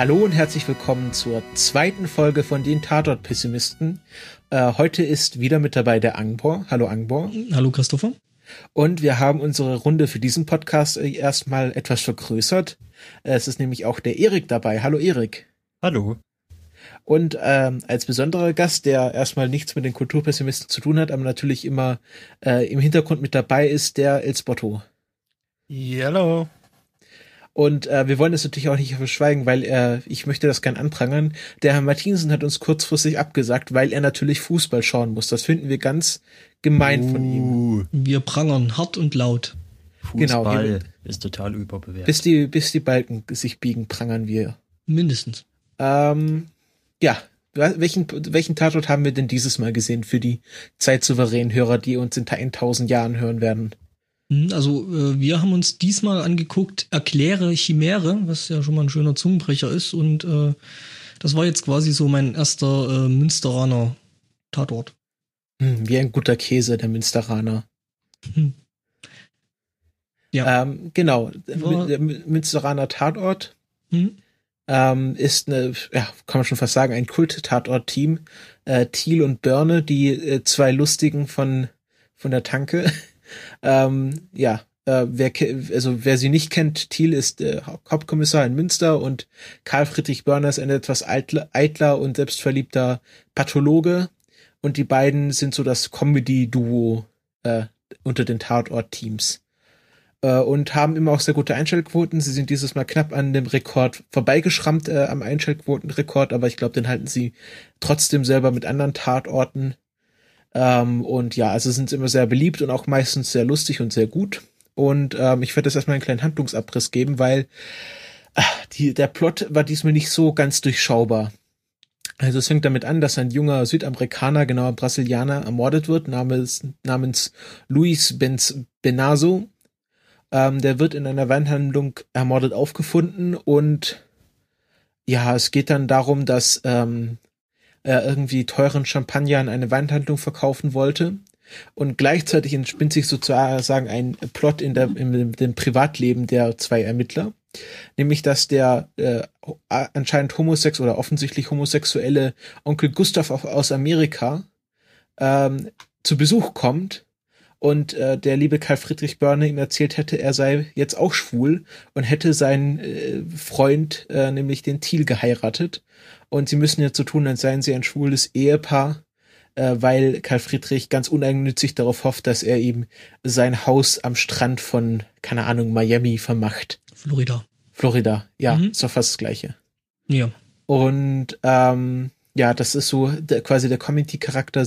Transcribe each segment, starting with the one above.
Hallo und herzlich willkommen zur zweiten Folge von den Tatort-Pessimisten. Heute ist wieder mit dabei der Angbor. Hallo Angbor. Hallo Christopher. Und wir haben unsere Runde für diesen Podcast erstmal etwas vergrößert. Es ist nämlich auch der Erik dabei. Hallo Erik. Hallo. Und als besonderer Gast, der erstmal nichts mit den Kulturpessimisten zu tun hat, aber natürlich immer im Hintergrund mit dabei ist, der Elsbotto. Hallo. Und wir wollen das natürlich auch nicht verschweigen, weil ich möchte das gern anprangern. Der Herr Martinsen hat uns kurzfristig abgesagt, weil er natürlich Fußball schauen muss. Das finden wir ganz gemein von ihm. Wir prangern hart und laut. Fußball ist total überbewertet. Bis die Balken sich biegen, prangern wir. Mindestens. Ja, welchen Tatort haben wir denn dieses Mal gesehen für die zeitsouveränen Hörer, die uns in 1000 Jahren hören werden? Also wir haben uns diesmal angeguckt, Erkläre Chimäre, was ja schon mal ein schöner Zungenbrecher ist. Und das war jetzt quasi so mein erster Münsteraner Tatort. Wie ein guter Käse, der Münsteraner. Ja. Genau, der Münsteraner Tatort ist eine, ja, kann man schon fast sagen, ein Kult-Tatort-Team. Thiel und Börne, die zwei Lustigen von der Tanke. Wer sie nicht kennt, Thiel ist Hauptkommissar in Münster und Karl Friedrich Börner ist ein etwas eitler und selbstverliebter Pathologe und die beiden sind so das Comedy-Duo unter den Tatort-Teams und haben immer auch sehr gute Einschaltquoten. Sie sind dieses Mal knapp an dem Rekord vorbeigeschrammt am Einschaltquotenrekord, aber ich glaube, den halten sie trotzdem selber mit anderen Tatorten. Und ja, also sind sie immer sehr beliebt und auch meistens sehr lustig und sehr gut. Und ich werde jetzt erstmal einen kleinen Handlungsabriss geben, weil der Plot war diesmal nicht so ganz durchschaubar. Also es fängt damit an, dass ein junger Südamerikaner, genauer Brasilianer, ermordet wird, namens Luis Benazzo. Der wird in einer Weinhandlung ermordet aufgefunden und ja, es geht dann darum, dass irgendwie teuren Champagner an eine Weinhandlung verkaufen wollte. Und gleichzeitig entspinnt sich sozusagen ein Plot in dem Privatleben der zwei Ermittler. Nämlich, dass der anscheinend oder offensichtlich homosexuelle Onkel Gustav aus Amerika zu Besuch kommt und der liebe Karl Friedrich Börne ihm erzählt hätte, er sei jetzt auch schwul und hätte seinen Freund, nämlich den Thiel, geheiratet. Und sie müssen jetzt so tun, als seien sie ein schwules Ehepaar, weil Karl Friedrich ganz uneigennützig darauf hofft, dass er ihm sein Haus am Strand von, keine Ahnung, Miami vermacht. Florida, ja, ist doch fast das Gleiche. Ja. Und ja, das ist so quasi der Comedy-Charakter.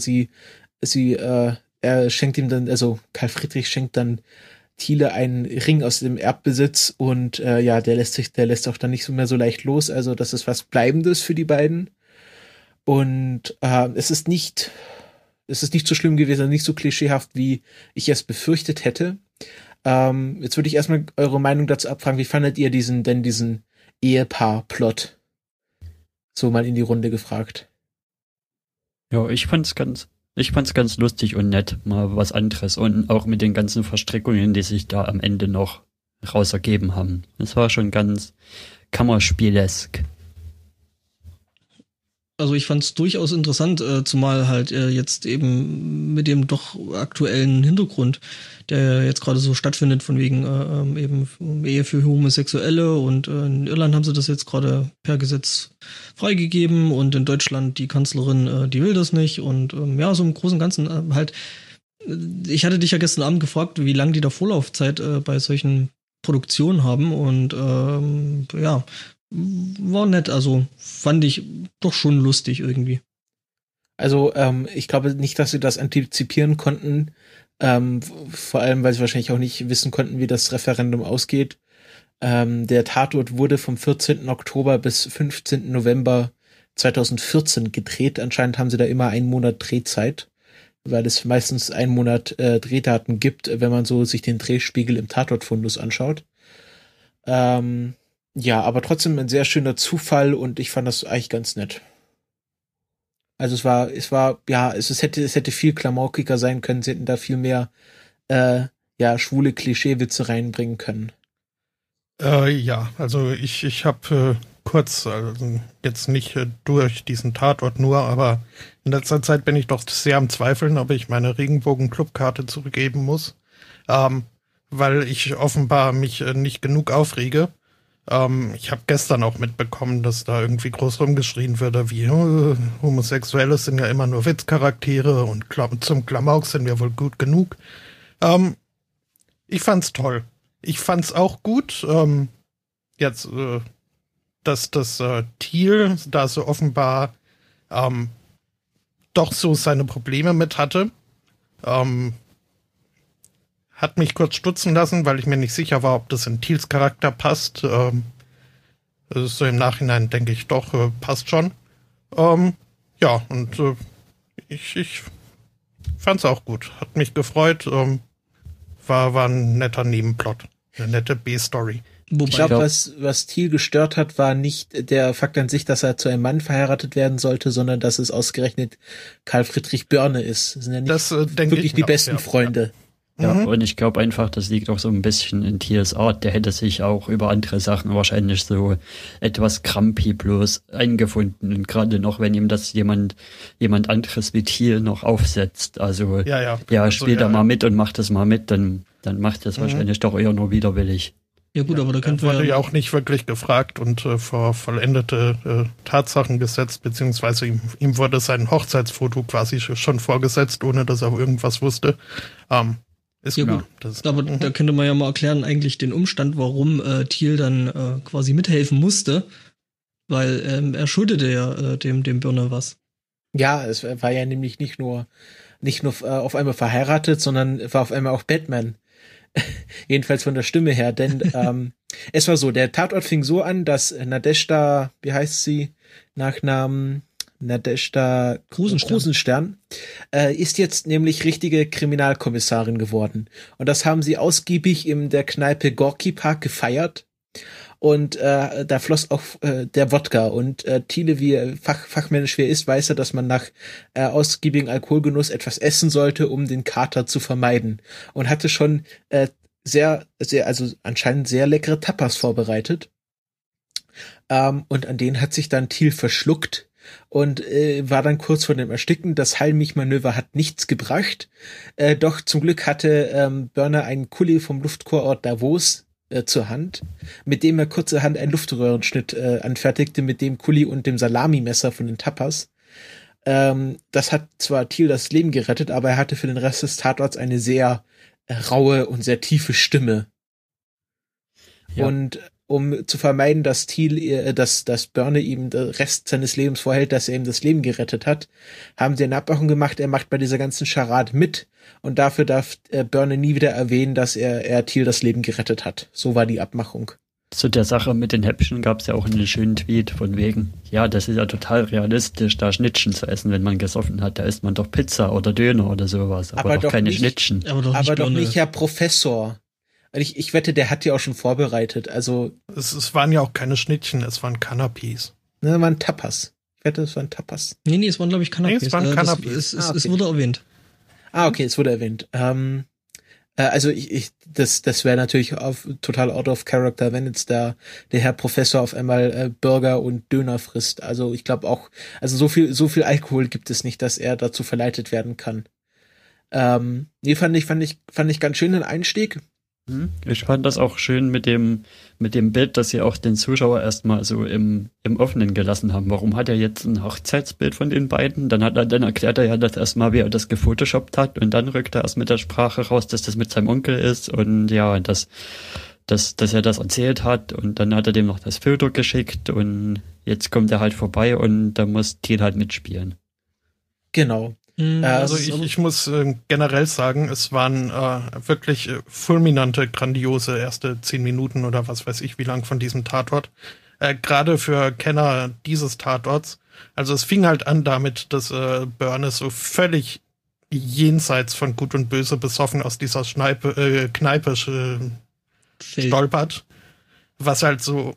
Er schenkt ihm dann, also Karl Friedrich schenkt dann Thiele einen Ring aus dem Erbbesitz und ja, der lässt auch dann nicht so mehr so leicht los. Also das ist was Bleibendes für die beiden. Und es ist nicht so schlimm gewesen, nicht so klischeehaft, wie ich es befürchtet hätte. Jetzt würde ich erstmal eure Meinung dazu abfragen, wie fandet ihr diesen Ehepaar-Plot? So mal in die Runde gefragt. Ja, ich fand's ganz lustig und nett, mal was anderes und auch mit den ganzen Verstrickungen, die sich da am Ende noch raus ergeben haben. Das war schon ganz Kammerspielesk. Also ich fand es durchaus interessant, zumal halt jetzt eben mit dem doch aktuellen Hintergrund, der jetzt gerade so stattfindet, von wegen eben Ehe für Homosexuelle, und in Irland haben sie das jetzt gerade per Gesetz freigegeben und in Deutschland die Kanzlerin, die will das nicht, und ja, so im Großen und Ganzen halt, ich hatte dich ja gestern Abend gefragt, wie lange die da Vorlaufzeit bei solchen Produktionen haben, und ja, war nett, also fand ich doch schon lustig irgendwie. Also ich glaube nicht, dass sie das antizipieren konnten, vor allem, weil sie wahrscheinlich auch nicht wissen konnten, wie das Referendum ausgeht. Der Tatort wurde vom 14. Oktober bis 15. November 2014 gedreht. Anscheinend haben sie da immer einen Monat Drehzeit, weil es meistens einen Monat Drehdaten gibt, wenn man so sich den Drehspiegel im Tatortfundus anschaut. Ja, aber trotzdem ein sehr schöner Zufall und ich fand das eigentlich ganz nett. Also es hätte viel klamaukiger sein können, sie hätten da viel mehr schwule Klischeewitze reinbringen können. Ja, also ich habe kurz, also jetzt nicht durch diesen Tatort nur, aber in letzter Zeit bin ich doch sehr am Zweifeln, ob ich meine Regenbogen-Clubkarte zurückgeben muss, weil ich offenbar mich nicht genug aufrege. Ich habe gestern auch mitbekommen, dass da irgendwie groß rumgeschrien wird, wie Homosexuelle sind ja immer nur Witzcharaktere und zum Klamauk sind wir wohl gut genug. Ich fand's toll. Ich fand's auch gut, dass das Thiel da so offenbar doch so seine Probleme mit hatte. Hat mich kurz stutzen lassen, weil ich mir nicht sicher war, ob das in Thiels Charakter passt. So im Nachhinein denke ich doch, passt schon. Ich fand's auch gut. Hat mich gefreut. War ein netter Nebenplot. Eine nette B-Story. Ich glaube, was Thiel gestört hat, war nicht der Fakt an sich, dass er zu einem Mann verheiratet werden sollte, sondern dass es ausgerechnet Karl Friedrich Börne ist. Das sind ja nicht wirklich die besten Freunde. Ja, und ich glaube einfach, das liegt auch so ein bisschen in Thiels Art. Der hätte sich auch über andere Sachen wahrscheinlich so etwas Krampi bloß eingefunden. Und gerade noch, wenn ihm das jemand anderes wie Thiel noch aufsetzt. Also, spiel da mal mit und macht das mal mit, dann macht das wahrscheinlich doch eher nur widerwillig. Ja gut, aber da könnte man wurde ja auch nicht wirklich gefragt und vor vollendete Tatsachen gesetzt, beziehungsweise ihm wurde sein Hochzeitsfoto quasi schon vorgesetzt, ohne dass er irgendwas wusste. Ist ja gut. Aber da könnte man ja mal erklären, eigentlich den Umstand, warum Thiel dann quasi mithelfen musste, weil er schuldete ja dem Börne was. Ja, es war ja nämlich nicht nur auf einmal verheiratet, sondern war auf einmal auch Batman. Jedenfalls von der Stimme her, denn es war so, der Tatort fing so an, dass Nadezhda, wie heißt sie, Nachnamen Nadezhda Krusenstern, ist jetzt nämlich richtige Kriminalkommissarin geworden. Und das haben sie ausgiebig in der Kneipe Gorki Park gefeiert. Und da floss auch der Wodka. Und Thiele, wie fachmännisch wie er ist, weiß er, dass man nach ausgiebigem Alkoholgenuss etwas essen sollte, um den Kater zu vermeiden. Und hatte schon also anscheinend sehr leckere Tapas vorbereitet. Und an denen hat sich dann Thiel verschluckt und war dann kurz vor dem Ersticken. Das Heilmich-Manöver hat nichts gebracht. Doch zum Glück hatte Börne einen Kuli vom Luftkurort Davos zur Hand, mit dem er kurzerhand einen Luftröhrenschnitt anfertigte, mit dem Kuli und dem Salamimesser von den Tapas. Das hat zwar Thiel das Leben gerettet, aber er hatte für den Rest des Tatorts eine sehr raue und sehr tiefe Stimme. Ja. Und um zu vermeiden, dass dass Börne ihm den Rest seines Lebens vorhält, dass er ihm das Leben gerettet hat, haben sie eine Abmachung gemacht, er macht bei dieser ganzen Charade mit und dafür darf Börne nie wieder erwähnen, dass er Thiel das Leben gerettet hat. So war die Abmachung. Zu der Sache mit den Häppchen gab es ja auch einen schönen Tweet von wegen, ja, das ist ja total realistisch, da Schnittchen zu essen, wenn man gesoffen hat, da isst man doch Pizza oder Döner oder sowas, aber doch keine Schnittchen. Aber doch nicht, Herr Professor. Ich wette, der hat die auch schon vorbereitet. Also es waren ja auch keine Schnittchen, es waren Canapés. Ne, es waren Tapas. Ich wette, es waren Tapas. Nee, es waren, glaube ich, Canapés. Nee, es waren Canapés. Es wurde erwähnt. Okay, es wurde erwähnt. Also das wäre natürlich total out of character, wenn jetzt der Herr Professor auf einmal Burger und Döner frisst. Also ich glaube auch, also so viel Alkohol gibt es nicht, dass er dazu verleitet werden kann. Nee, fand ich ganz schön den Einstieg. Ich fand das auch schön mit dem Bild, dass sie auch den Zuschauer erstmal so im Offenen gelassen haben. Warum hat er jetzt ein Hochzeitsbild von den beiden? Dann erklärt er ja das erstmal, wie er das gefotoshoppt hat und dann rückt er erst mit der Sprache raus, dass das mit seinem Onkel ist und ja, dass er das erzählt hat und dann hat er dem noch das Foto geschickt und jetzt kommt er halt vorbei und da muss Thiel halt mitspielen. Genau. Also ich muss generell sagen, es waren wirklich fulminante, grandiose erste 10 Minuten oder was weiß ich wie lang von diesem Tatort. Gerade für Kenner dieses Tatorts. Also es fing halt an damit, dass Börne so völlig jenseits von Gut und Böse besoffen aus dieser Kneipe stolpert. Was halt so,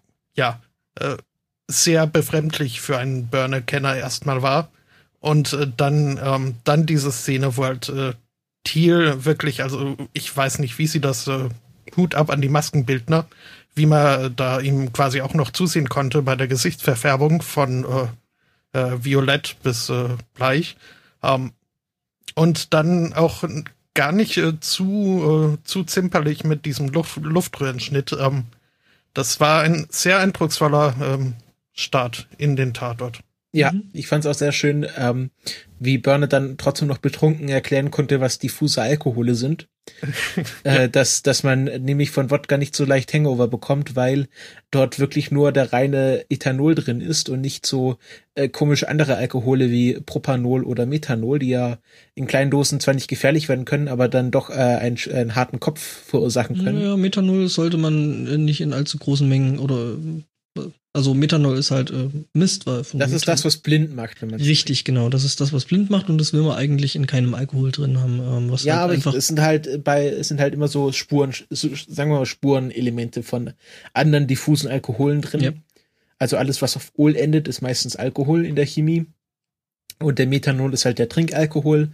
sehr befremdlich für einen Börne-Kenner erstmal war. Und dann diese Szene, wo halt Thiel wirklich, also ich weiß nicht, wie sie das, Hut ab an die Maskenbildner, wie man da ihm quasi auch noch zusehen konnte bei der Gesichtsverfärbung von violett bis bleich. Und dann auch gar nicht zu zimperlich mit diesem Luftröhrenschnitt. Das war ein sehr eindrucksvoller Start in den Tatort. Ja, ich fand es auch sehr schön, wie Burnett dann trotzdem noch betrunken erklären konnte, was diffuse Alkohole sind. Ja. Dass man nämlich von Wodka nicht so leicht Hangover bekommt, weil dort wirklich nur der reine Ethanol drin ist und nicht so komisch andere Alkohole wie Propanol oder Methanol, die ja in kleinen Dosen zwar nicht gefährlich werden können, aber dann doch einen harten Kopf verursachen können. Ja, Methanol sollte man nicht in allzu großen Mengen also Methanol ist halt Mist. Weil das ist das, was blind macht. Wenn man richtig, genau. Das ist das, was blind macht und das will man eigentlich in keinem Alkohol drin haben. Was ja, halt aber einfach es sind halt immer so Spuren, sagen wir mal Spurenelemente von anderen diffusen Alkoholen drin. Ja. Also alles, was auf Ol endet, ist meistens Alkohol in der Chemie. Und der Methanol ist halt der Trinkalkohol.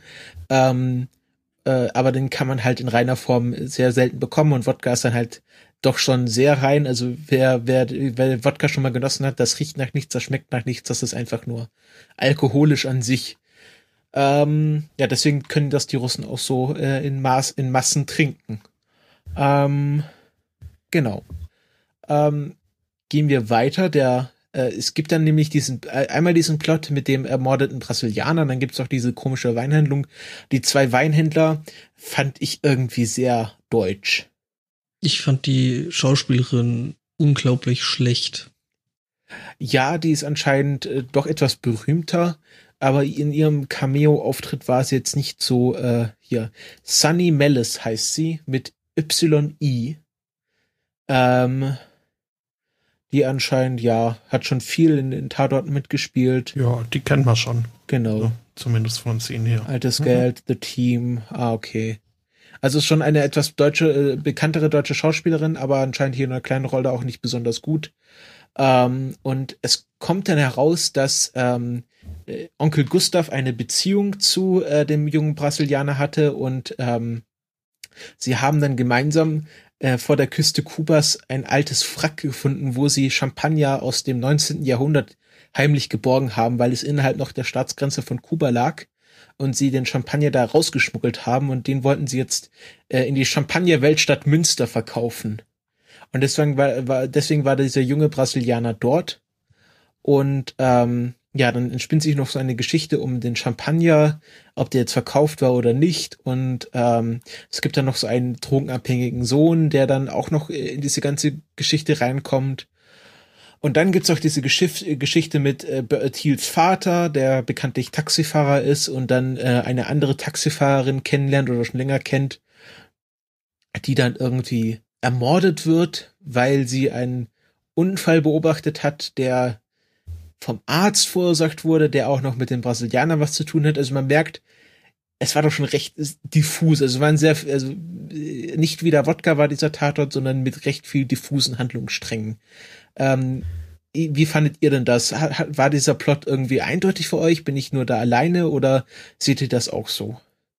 Aber den kann man halt in reiner Form sehr selten bekommen und Wodka ist dann halt doch schon sehr rein. Also wer Wodka schon mal genossen hat, das riecht nach nichts, das schmeckt nach nichts, das ist einfach nur alkoholisch an sich. Ja, deswegen können das die Russen auch so in Massen trinken. Genau. Gehen wir weiter. Es gibt dann nämlich einmal diesen Plot mit dem ermordeten Brasilianer, dann gibt's auch diese komische Weinhandlung. Die 2 Weinhändler fand ich irgendwie sehr deutsch. Ich fand die Schauspielerin unglaublich schlecht. Ja, die ist anscheinend doch etwas berühmter, aber in ihrem Cameo-Auftritt war sie jetzt nicht so, hier. Sunny Mellis heißt sie, mit Y-I. Die anscheinend, ja, hat schon viel in den Tatorten mitgespielt. Ja, die kennen wir schon. Genau. So, zumindest von Szenen her. Altes Geld, The Team, okay. Also ist schon eine etwas bekanntere deutsche Schauspielerin, aber anscheinend hier in einer kleinen Rolle auch nicht besonders gut. Und es kommt dann heraus, dass Onkel Gustav eine Beziehung zu dem jungen Brasilianer hatte und sie haben dann gemeinsam vor der Küste Kubas ein altes Wrack gefunden, wo sie Champagner aus dem 19. Jahrhundert heimlich geborgen haben, weil es innerhalb noch der Staatsgrenze von Kuba lag und sie den Champagner da rausgeschmuggelt haben und den wollten sie jetzt in die Champagner-Weltstadt Münster verkaufen. Und deswegen war dieser junge Brasilianer dort und ja, dann entspinnt sich noch so eine Geschichte um den Champagner, ob der jetzt verkauft war oder nicht. Und es gibt dann noch so einen drogenabhängigen Sohn, der dann auch noch in diese ganze Geschichte reinkommt. Und dann gibt's auch diese Geschichte mit Thiels Vater, der bekanntlich Taxifahrer ist und dann eine andere Taxifahrerin kennenlernt oder schon länger kennt, die dann irgendwie ermordet wird, weil sie einen Unfall beobachtet hat, der vom Arzt verursacht wurde, der auch noch mit den Brasilianern was zu tun hat. Also man merkt, es war doch schon recht diffus. Also nicht wie der Wodka war dieser Tatort, sondern mit recht viel diffusen Handlungssträngen. Wie fandet ihr denn das? War dieser Plot irgendwie eindeutig für euch? Bin ich nur da alleine oder seht ihr das auch so?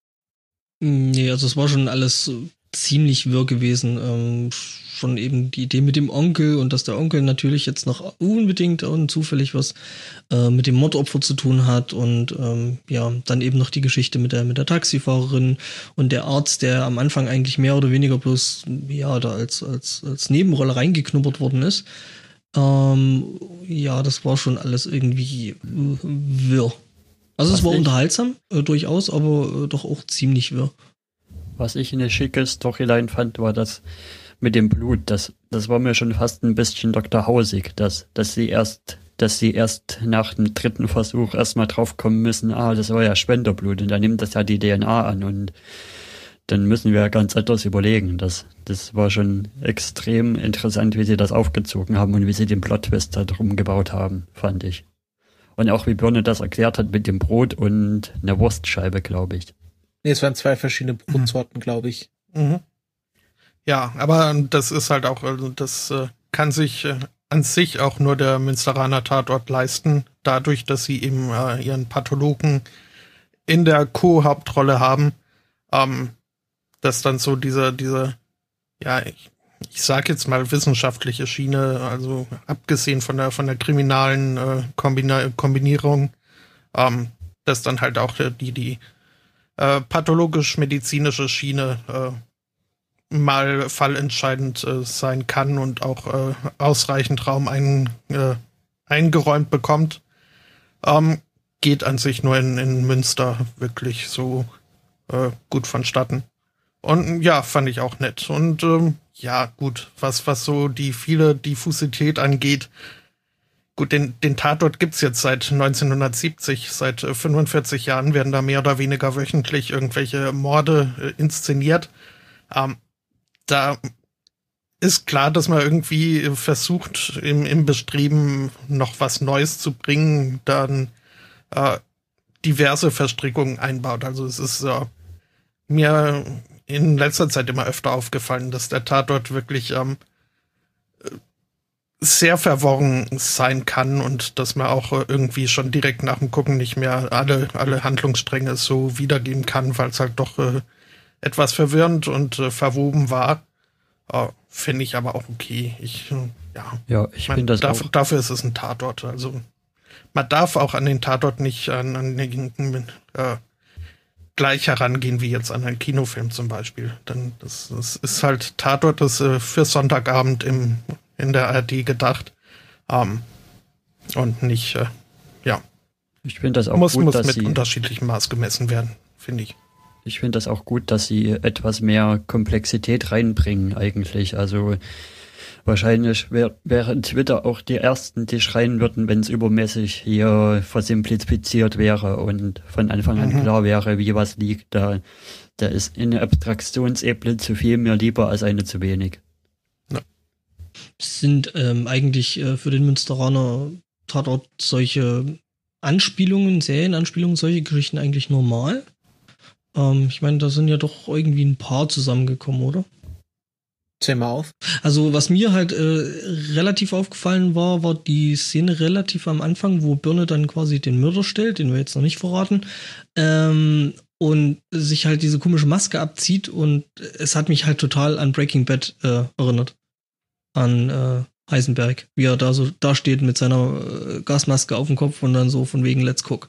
Nee, also es war schon alles ziemlich wirr gewesen. Schon eben die Idee mit dem Onkel und dass der Onkel natürlich jetzt noch unbedingt und zufällig was mit dem Mordopfer zu tun hat und ja, dann eben noch die Geschichte mit der Taxifahrerin und der Arzt, der am Anfang eigentlich mehr oder weniger bloß ja da als Nebenrolle reingeknuppert worden ist. Ja, das war schon alles irgendwie wirr. Also es war unterhaltsam, durchaus, aber doch auch ziemlich wirr. Was ich eine schicke Storyline fand, war das mit dem Blut. Das war mir schon fast ein bisschen Dr. Hausig, dass sie erst nach dem 3. Versuch erstmal draufkommen müssen, das war ja Spenderblut und dann nimmt das ja die DNA an und dann müssen wir ja ganz etwas überlegen. Das war schon extrem interessant, wie sie das aufgezogen haben und wie sie den Plot-Twist da drum gebaut haben, fand ich. Und auch wie Birne das erklärt hat mit dem Brot und einer Wurstscheibe, glaube ich. Nee, es waren 2 verschiedene Brotsorten, glaube ich. Mhm. Ja, aber das ist halt auch, also das kann sich an sich auch nur der Münsteraner Tatort leisten, dadurch, dass sie eben ihren Pathologen in der Co-Hauptrolle haben, dass dann so diese ja, ich sage jetzt mal wissenschaftliche Schiene, also abgesehen von der kriminalen Kombinierung, dass dann halt auch die pathologisch-medizinische Schiene mal fallentscheidend sein kann und auch ausreichend Raum eingeräumt bekommt, geht an sich nur in Münster wirklich so gut vonstatten. Und ja, fand ich auch nett. Und ja, gut, was so die viele Diffusität angeht, gut, den Tatort gibt's jetzt seit 1970, seit 45 Jahren werden da mehr oder weniger wöchentlich irgendwelche Morde inszeniert. Da ist klar, dass man irgendwie versucht, im Bestreben noch was Neues zu bringen, dann diverse Verstrickungen einbaut. Also es ist mir in letzter Zeit immer öfter aufgefallen, dass der Tatort wirklich sehr verworren sein kann und dass man auch irgendwie schon direkt nach dem Gucken nicht mehr alle Handlungsstränge so wiedergeben kann, weil es halt doch etwas verwirrend und verwoben war. Finde ich aber auch okay. Ich finde das auch. Dafür ist es ein Tatort. Also man darf auch an den Tatort nicht an den gleich herangehen wie jetzt an einen Kinofilm zum Beispiel. Denn das ist halt Tatort, das für Sonntagabend in der ARD gedacht. Und nicht, Ich finde das auch muss gut, dass mit unterschiedlichem Maß gemessen werden, finde ich. Ich finde das auch gut, dass sie etwas mehr Komplexität reinbringen eigentlich. Also wahrscheinlich wären Twitter auch die Ersten, die schreien würden, wenn es übermäßig hier versimplifiziert wäre und von Anfang an klar wäre, wie was liegt. Da ist eine Abstraktionsebene zu viel mir lieber als eine zu wenig. Ja. Sind eigentlich für den Münsteraner Tatort solche Anspielungen, Serienanspielungen, solche Geschichten eigentlich normal? Ich meine, da sind ja doch irgendwie ein paar zusammengekommen, oder? Zähl mal auf. Also was mir halt relativ aufgefallen war die Szene relativ am Anfang, wo Birne dann quasi den Mörder stellt, den wir jetzt noch nicht verraten, und sich halt diese komische Maske abzieht, und es hat mich halt total an Breaking Bad erinnert. An Heisenberg, wie er da so da steht mit seiner Gasmaske auf dem Kopf und dann so von wegen Let's Cook.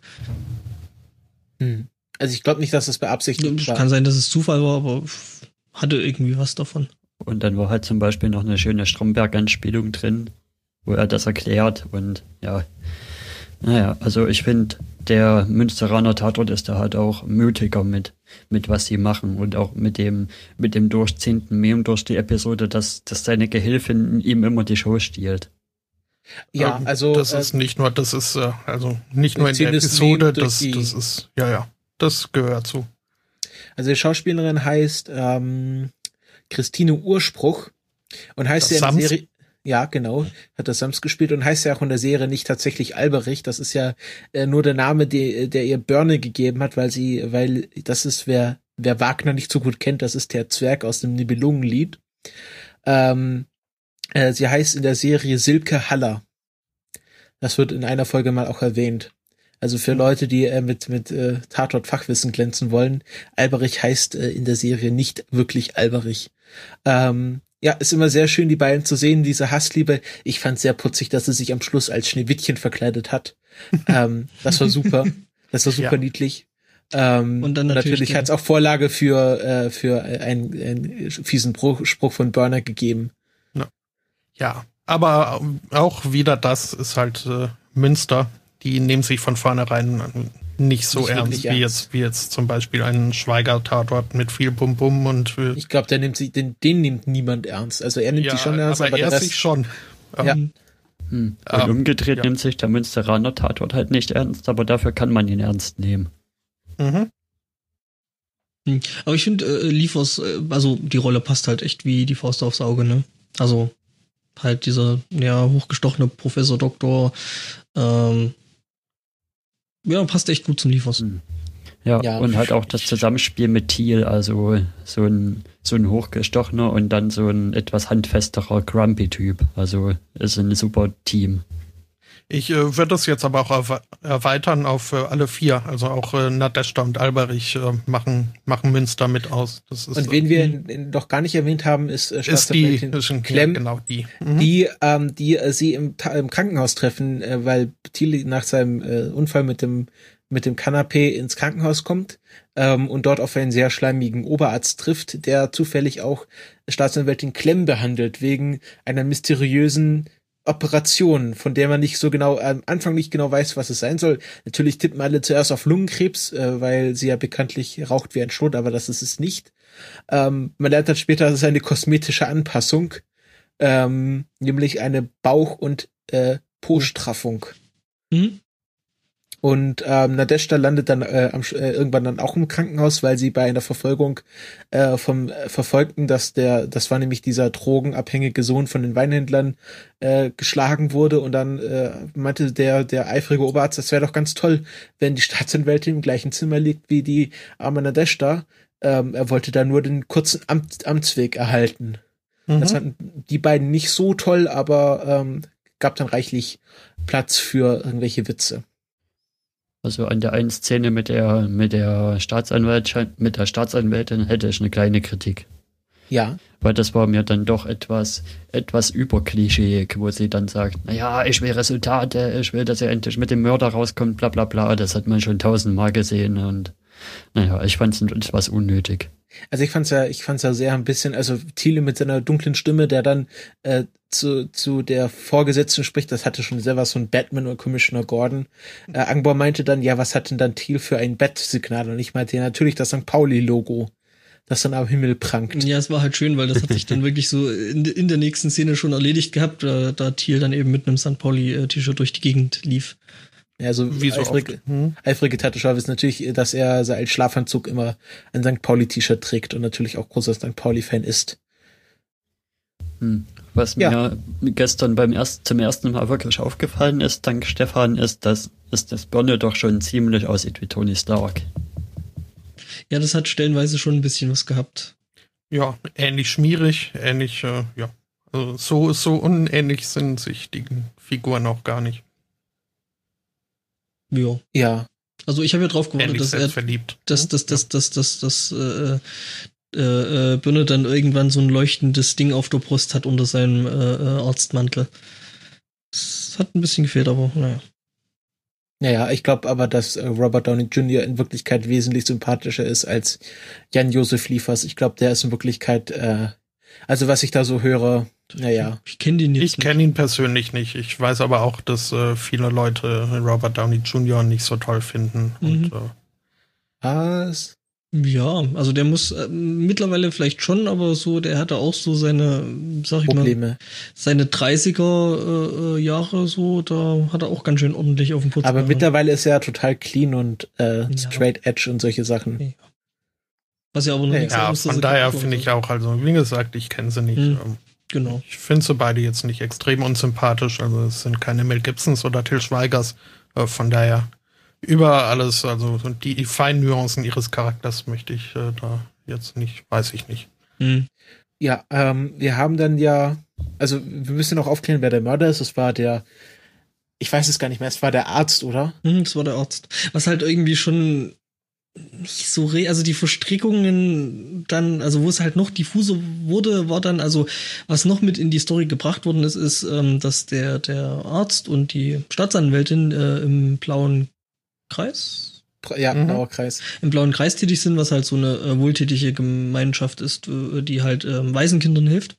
Also ich glaube nicht, dass das beabsichtigt war. Kann sein, dass es Zufall war, aber hatte irgendwie was davon. Und dann war halt zum Beispiel noch eine schöne Stromberg-Anspielung drin, wo er das erklärt. Und also ich finde, der Münsteraner Tatort ist da halt auch mutiger mit was sie machen und auch mit dem durchziehenden Meme durch die Episode, dass seine Gehilfin ihm immer die Show stiehlt. Ja, also das ist nicht nur in der Episode, das ist das gehört zu. Also die Schauspielerin heißt Christine Urspruch und heißt ja in der Serie, ja genau, hat das Sams gespielt und heißt ja auch in der Serie nicht tatsächlich Alberich. Das ist ja nur der Name, der ihr Birne gegeben hat, weil das ist, wer Wagner nicht so gut kennt, das ist der Zwerg aus dem Nibelungenlied. Sie heißt in der Serie Silke Haller. Das wird in einer Folge mal auch erwähnt. Also für Leute, die mit Tatort-Fachwissen glänzen wollen, Alberich heißt in der Serie nicht wirklich Alberich. Ist immer sehr schön, die beiden zu sehen, diese Hassliebe. Ich fand sehr putzig, dass sie sich am Schluss als Schneewittchen verkleidet hat. Das war super. Das war super niedlich. Und dann natürlich hat es auch Vorlage für einen fiesen Spruch von Burner gegeben. Ja, aber auch wieder das ist halt Münster. Die nehmen sich von vornherein nicht so ernst wie jetzt zum Beispiel ein Schweiger-Tatort mit viel Bum-Bum und ich glaube, den nimmt niemand ernst. Also er nimmt die schon ernst, aber er sich schon. Und umgedreht nimmt sich der Münsteraner Tatort halt nicht ernst, aber dafür kann man ihn ernst nehmen. Aber ich finde, Liefers, also die Rolle passt halt echt wie die Faust aufs Auge, ne? Also halt dieser hochgestochene Professor, Doktor, passt echt gut zum Liefers. Ja, und halt auch das Zusammenspiel mit Thiel, also so ein hochgestochener und dann so ein etwas handfesterer Grumpy-Typ. Also ist ein super Team. Ich würde das jetzt aber auch erweitern auf alle 4. Also auch Nadezhda und Alberich machen Münster mit aus. Das ist, und wen wir noch gar nicht erwähnt haben, ist Staatsanwältin Klemm, genau die. Die sie im Krankenhaus treffen, weil Thiele nach seinem Unfall mit dem Kanapee ins Krankenhaus kommt und dort auf einen sehr schleimigen Oberarzt trifft, der zufällig auch Staatsanwältin Klemm behandelt, wegen einer mysteriösen Operation, von der man nicht so genau, am Anfang nicht genau weiß, was es sein soll. Natürlich tippen alle zuerst auf Lungenkrebs, weil sie ja bekanntlich raucht wie ein Schlot, aber das ist es nicht. Man lernt dann später, das ist eine kosmetische Anpassung, nämlich eine Bauch- und Po-Straffung. Mhm. Und Nadezhda landet dann irgendwann dann auch im Krankenhaus, weil sie bei einer Verfolgung vom Verfolgten, das war nämlich dieser drogenabhängige Sohn von den Weinhändlern, geschlagen wurde. Und dann meinte der eifrige Oberarzt, das wäre doch ganz toll, wenn die Staatsanwältin im gleichen Zimmer liegt wie die arme Nadezhda. Er wollte da nur den kurzen Amtsweg erhalten. Das fanden die beiden nicht so toll, aber gab dann reichlich Platz für irgendwelche Witze. Also an der einen Szene mit der Staatsanwältin hätte ich eine kleine Kritik. Ja. Weil das war mir dann doch etwas überklischeeig, wo sie dann sagt, naja, ich will Resultate, ich will, dass er endlich mit dem Mörder rauskommt, bla bla bla. Das hat man schon 1000-mal gesehen und naja, ich fand es etwas unnötig. Also ich fand's ja sehr ein bisschen, also Thiele mit seiner dunklen Stimme, der dann zu der Vorgesetzten spricht, das hatte schon selber so ein Batman oder Commissioner Gordon. Angbor meinte dann, ja, was hat denn dann Thiel für ein Bat-Signal? Und ich meinte ja natürlich das St. Pauli-Logo, das dann am Himmel prangt. Ja, es war halt schön, weil das hat sich dann wirklich so in der nächsten Szene schon erledigt gehabt, da Thiel dann eben mit einem St. Pauli-T-Shirt durch die Gegend lief. Ja, so wie so eifrige Tattoo-Schaf ist natürlich, dass er als Schlafanzug immer ein St. Pauli-T-Shirt trägt und natürlich auch großer St. Pauli-Fan ist. Was mir gestern zum ersten Mal wirklich aufgefallen ist, dank Stefan, ist, dass das Birne doch schon ziemlich aussieht wie Tony Stark. Ja, das hat stellenweise schon ein bisschen was gehabt. Ja, ähnlich schmierig, ähnlich, ja. Also so unähnlich sind sich die Figuren auch gar nicht. Ja. Also ich habe ja drauf gewartet, Ähnlich dass Birne dann irgendwann so ein leuchtendes Ding auf der Brust hat unter seinem Arztmantel. Das hat ein bisschen gefehlt, aber naja. Naja, ich glaube aber, dass Robert Downey Jr. in Wirklichkeit wesentlich sympathischer ist als Jan-Josef Liefers. Ich glaube, der ist in Wirklichkeit, also was ich da so höre, naja. Ich kenne den jetzt. Ich kenne ihn persönlich nicht. Ich weiß aber auch, dass viele Leute Robert Downey Jr. nicht so toll finden. Und, was? Ja, also der muss mittlerweile vielleicht schon, aber so, der hatte auch so seine, sag ich Probleme. mal, seine 30er Jahre so, da hat er auch ganz schön ordentlich auf dem Putz. Aber mittlerweile ist er total clean und straight edge und solche Sachen. Ja. Was ja aber noch nichts anderes ist. Ja, von daher finde ich auch, also wie gesagt, ich kenne sie nicht. Genau. Ich finde sie beide jetzt nicht extrem unsympathisch, also es sind keine Mel Gibsons oder Til Schweigers, von daher über alles, also die feinen Nuancen ihres Charakters möchte ich da jetzt nicht, weiß ich nicht. Ja, wir haben dann ja, also wir müssen noch aufklären, wer der Mörder ist. Es war ich weiß es gar nicht mehr, es war der Arzt, oder? Es war der Arzt. Was halt irgendwie schon nicht so also die Verstrickungen dann, also wo es halt noch diffuser wurde, war dann, also was noch mit in die Story gebracht worden ist, dass der Arzt und die Staatsanwältin im blauen Kreis? Ja, blauer Kreis. Im blauen Kreis tätig sind, was halt so eine wohltätige Gemeinschaft ist, die halt Waisenkindern hilft.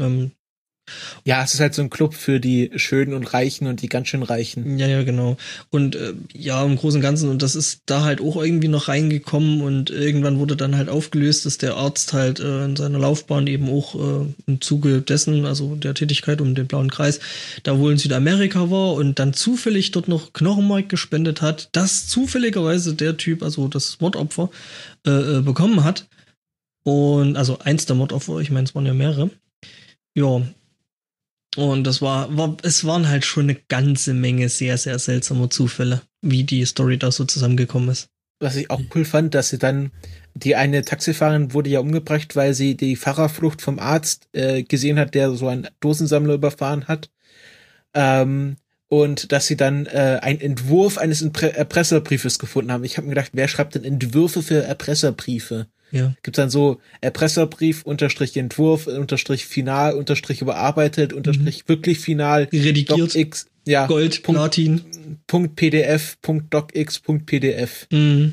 Ja, es ist halt so ein Club für die Schönen und Reichen und die ganz schön Reichen. Ja, genau. Und ja, im Großen und Ganzen, und das ist da halt auch irgendwie noch reingekommen und irgendwann wurde dann halt aufgelöst, dass der Arzt halt in seiner Laufbahn eben auch im Zuge dessen, also der Tätigkeit um den blauen Kreis, da wohl in Südamerika war und dann zufällig dort noch Knochenmark gespendet hat, das zufälligerweise der Typ, also das Mordopfer, bekommen hat. Und also eins der Mordopfer, ich meine, es waren ja mehrere. Ja. Und es waren halt schon eine ganze Menge sehr, sehr seltsamer Zufälle, wie die Story da so zusammengekommen ist. Was ich auch cool fand, dass sie dann, die eine Taxifahrerin wurde ja umgebracht, weil sie die Fahrerflucht vom Arzt gesehen hat, der so einen Dosensammler überfahren hat. und dass sie dann einen Entwurf eines Erpresserbriefes gefunden haben. Ich habe mir gedacht, wer schreibt denn Entwürfe für Erpresserbriefe? Ja. Gibt's dann so Erpresserbrief, Entwurf, final, überarbeitet, wirklich final, redigiert, docx, ja, Gold, Platin, .pdf, .docx, .pdf. Mhm.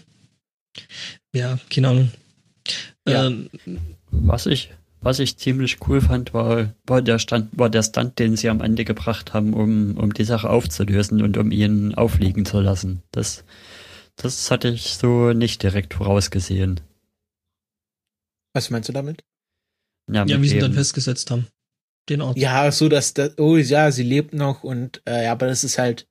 Ja, keine Ahnung. Ja. Was ich ziemlich cool fand, war der Stunt, den sie am Ende gebracht haben, um die Sache aufzulösen und um ihn aufliegen zu lassen. Das hatte ich so nicht direkt vorausgesehen. Was meinst du damit? Ja, wie sie dann festgesetzt haben. Den Ort. Ja, so dass sie lebt noch und aber es ist halt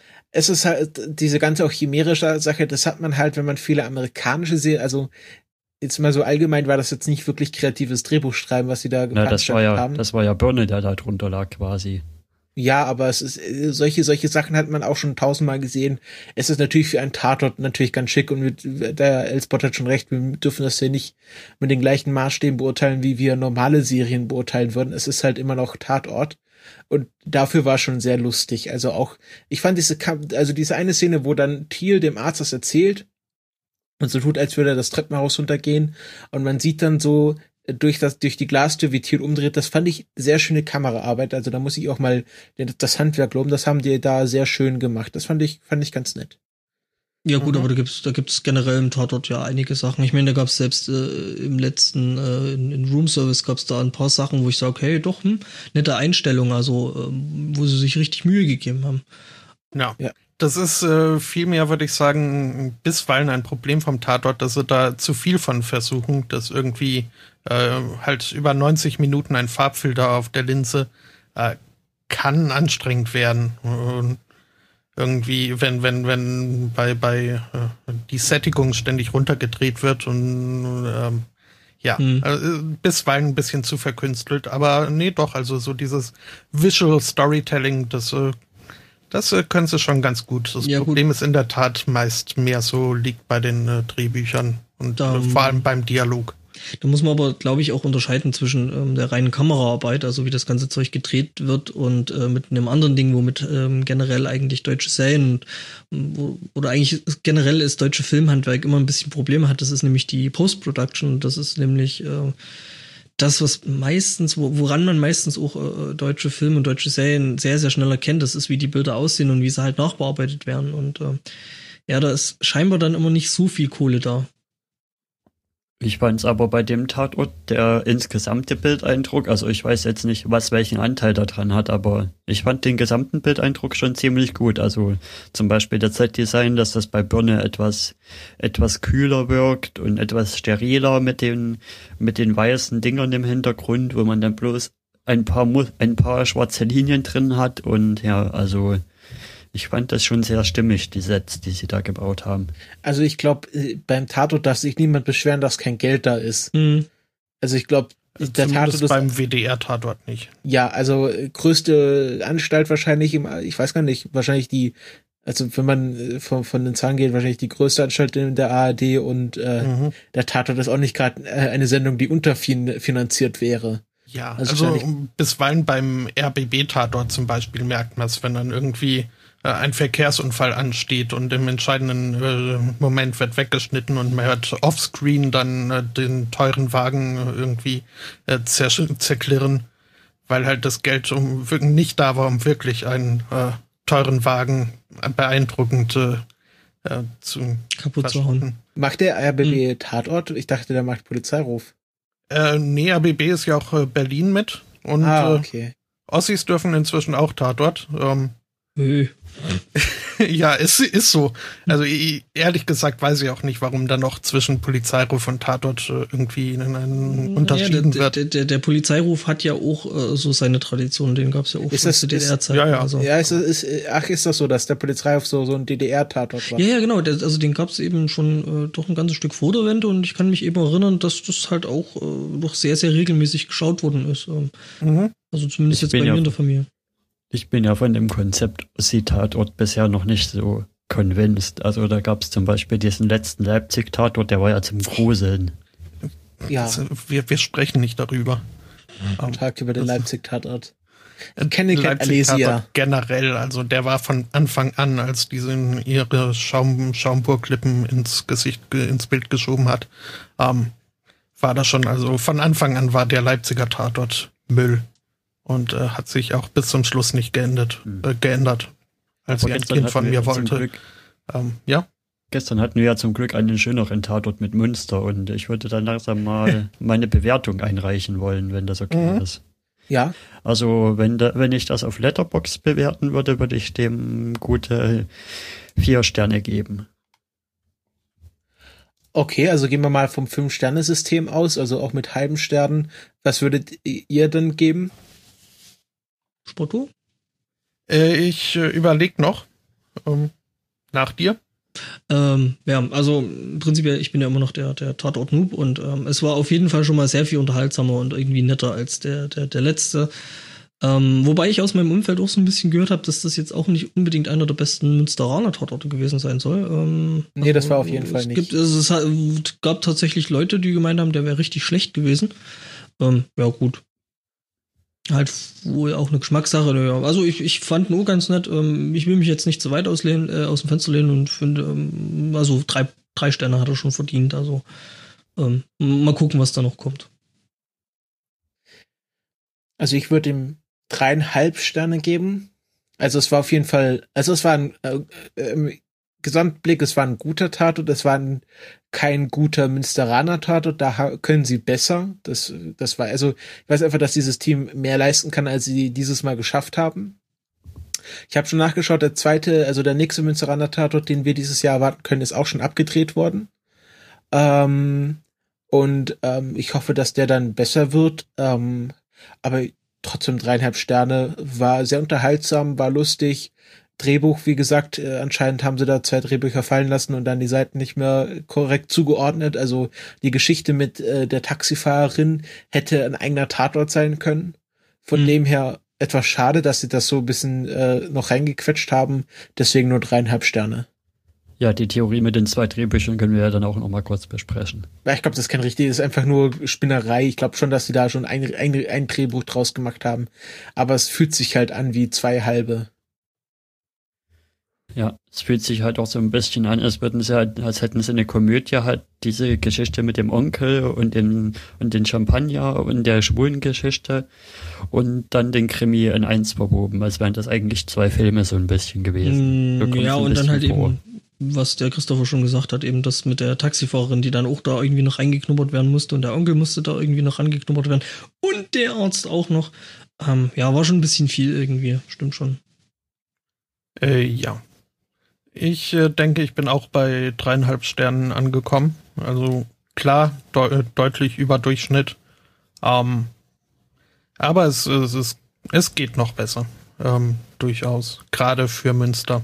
diese ganze auch chimärische Sache, das hat man halt, wenn man viele amerikanische Serien, also jetzt mal so allgemein war das jetzt nicht wirklich kreatives Drehbuchschreiben, was sie da veranstaltet haben. Das war ja Birne, der da drunter lag quasi. Ja, aber es ist solche Sachen hat man auch schon 1000-mal gesehen. Es ist natürlich für einen Tatort natürlich ganz schick und der Elspot hat schon recht, wir dürfen das ja nicht mit den gleichen Maßstäben beurteilen, wie wir normale Serien beurteilen würden. Es ist halt immer noch Tatort und dafür war schon sehr lustig. Also auch, ich fand diese eine Szene, wo dann Thiel dem Arzt das erzählt und so tut, als würde er das Treppenhaus runtergehen und man sieht dann so durch die Glastür, wie Thiel umdreht, das fand ich sehr schöne Kameraarbeit, also da muss ich auch mal das Handwerk loben, das haben die da sehr schön gemacht, das fand ich ganz nett. Ja gut, aber da gibt's generell im Tatort ja einige Sachen. Ich meine, da gab's selbst im letzten in Room Service gab's da ein paar Sachen, wo ich sage, hey, doch, nette Einstellung, also wo sie sich richtig Mühe gegeben haben. Ja. Das ist vielmehr, würde ich sagen, bisweilen ein Problem vom Tatort, dass sie da zu viel von versuchen, dass irgendwie halt über 90 Minuten ein Farbfilter auf der Linse kann anstrengend werden. Und irgendwie, wenn bei die Sättigung ständig runtergedreht wird und bisweilen ein bisschen zu verkünstelt. Aber nee, doch, also so dieses Visual Storytelling, das können sie schon ganz gut. Das Problem ist in der Tat meist mehr so liegt bei den Drehbüchern und vor allem beim Dialog. Da muss man aber, glaube ich, auch unterscheiden zwischen der reinen Kameraarbeit, also wie das ganze Zeug gedreht wird und mit einem anderen Ding, womit generell eigentlich deutsche Serien oder eigentlich generell ist deutsche Filmhandwerk immer ein bisschen Probleme hat. Das ist nämlich die Post-Production. Das ist nämlich das, was meistens, woran man meistens auch deutsche Filme und deutsche Serien sehr, sehr schnell erkennt. Das ist, wie die Bilder aussehen und wie sie halt nachbearbeitet werden. Und da ist scheinbar dann immer nicht so viel Kohle da. Ich fand es aber bei dem Tatort der insgesamte Bildeindruck, also ich weiß jetzt nicht, welchen Anteil da dran hat, aber ich fand den gesamten Bildeindruck schon ziemlich gut. Also zum Beispiel das Set-Design, dass das bei Birne etwas kühler wirkt und etwas steriler mit den weißen Dingern im Hintergrund, wo man dann bloß ein paar schwarze Linien drin hat und ja, also ich fand das schon sehr stimmig, die Sets, die sie da gebaut haben. Also ich glaube, beim Tatort darf sich niemand beschweren, dass kein Geld da ist. Mhm. Also ich glaube, der Tatort ist beim WDR-Tatort nicht. Ja, also größte Anstalt wahrscheinlich, ich weiß gar nicht, wahrscheinlich also wenn man von den Zahlen geht, wahrscheinlich die größte Anstalt in der ARD und der Tatort ist auch nicht gerade eine Sendung, die unterfinanziert wäre. Ja, also bisweilen beim RBB-Tatort zum Beispiel merkt man es, wenn dann irgendwie ein Verkehrsunfall ansteht und im entscheidenden Moment wird weggeschnitten und man hört offscreen dann den teuren Wagen irgendwie zerklirren, weil halt das Geld nicht da war, um wirklich einen teuren Wagen beeindruckend kaputt zu hauen. Macht der RBB Tatort? Ich dachte, der macht Polizeiruf. Nee, RBB ist ja auch Berlin mit und okay. Ossis dürfen inzwischen auch Tatort. Ja, es ist so. Also ehrlich gesagt weiß ich auch nicht, warum da noch zwischen Polizeiruf und Tatort irgendwie unterschieden wird. Der Polizeiruf hat ja auch so seine Tradition, den gab es ja auch aus der DDR-Zeit. Ja. Also. Ja, ist das so, dass der Polizeiruf so ein DDR-Tatort war? Ja, genau. Also den gab es eben schon doch ein ganzes Stück vor der Wende und ich kann mich eben erinnern, dass das halt auch noch sehr, sehr regelmäßig geschaut worden ist. Also zumindest jetzt bei mir in der Familie. Ich bin ja von dem Konzept Ossi-Tatort bisher noch nicht so convinced. Also da gab es zum Beispiel diesen letzten Leipzig-Tatort, der war ja zum Gruseln. Ja. Wir sprechen nicht darüber. Tag über den Leipzig-Tatort. Kennecott Alesia. Generell, also der war von Anfang an, als die ihre Schaumburglippen ins Bild geschoben hat, war das schon, also von Anfang an war der Leipziger Tatort Müll und hat sich auch bis zum Schluss nicht geändert, als sie ein Kind von mir wollte. Ja. Gestern hatten wir ja zum Glück einen schöneren Tatort mit Münster und ich würde dann langsam mal meine Bewertung einreichen wollen, wenn das okay ist. Ja. Also wenn ich das auf Letterboxd bewerten würde, würde ich dem gute 4 Sterne geben. Okay, also gehen wir mal vom 5-Sterne-System aus, also auch mit halben Sternen. Was würdet ihr denn geben? Spotto? Ich überlege noch. Nach dir? Ja, also im Prinzip, ich bin ja immer noch der Tatort-Noob und es war auf jeden Fall schon mal sehr viel unterhaltsamer und irgendwie netter als der letzte. Wobei ich aus meinem Umfeld auch so ein bisschen gehört habe, dass das jetzt auch nicht unbedingt einer der besten Münsteraner Tatorte gewesen sein soll. Nee, das war auf jeden Fall nicht. Es gab tatsächlich Leute, die gemeint haben, der wäre richtig schlecht gewesen. Ja, gut. Halt wohl auch eine Geschmackssache. Ja. Also ich fand nur ganz nett. Ich will mich jetzt nicht zu weit aus dem Fenster lehnen und finde, also 3 Sterne hat er schon verdient. Also mal gucken, was da noch kommt. Also ich würde ihm 3,5 Sterne geben. Also es war auf jeden Fall, also es war ein Gesamtblick, es war ein guter Tatort, es war kein guter Münsteraner Tatort, da können sie besser. Das war, also ich weiß einfach, dass dieses Team mehr leisten kann, als sie dieses Mal geschafft haben. Ich habe schon nachgeschaut, der nächste Münsteraner Tatort, den wir dieses Jahr erwarten können, ist auch schon abgedreht worden. Ich hoffe, dass der dann besser wird. Aber trotzdem 3,5 Sterne, war sehr unterhaltsam, war lustig. Drehbuch, wie gesagt, anscheinend haben sie da 2 Drehbücher fallen lassen und dann die Seiten nicht mehr korrekt zugeordnet. Also die Geschichte mit der Taxifahrerin hätte ein eigener Tatort sein können. Von dem her etwas schade, dass sie das so ein bisschen noch reingequetscht haben. Deswegen nur 3,5 Sterne. Ja, die Theorie mit den 2 Drehbüchern können wir ja dann auch noch mal kurz besprechen. Ja, ich glaube, das ist kein richtig, das ist einfach nur Spinnerei. Ich glaube schon, dass sie da schon ein Drehbuch draus gemacht haben. Aber es fühlt sich halt an wie 2 halbe. Ja, es fühlt sich halt auch so ein bisschen an, als hätten sie eine Komödie halt diese Geschichte mit dem Onkel und den Champagner und der schwulen Geschichte und dann den Krimi in eins verwoben, als wären das eigentlich 2 Filme so ein bisschen gewesen. Ja, und dann halt eben, was der Christopher schon gesagt hat, eben das mit der Taxifahrerin, die dann auch da irgendwie noch reingeknuppert werden musste und der Onkel musste da irgendwie noch rangeknuppert werden und der Arzt auch noch. Ja, war schon ein bisschen viel irgendwie, stimmt schon. Ja. Ich denke, ich bin auch bei 3,5 Sternen angekommen. Also klar, deutlich über Durchschnitt. Aber es geht noch besser. Durchaus. Gerade für Münster.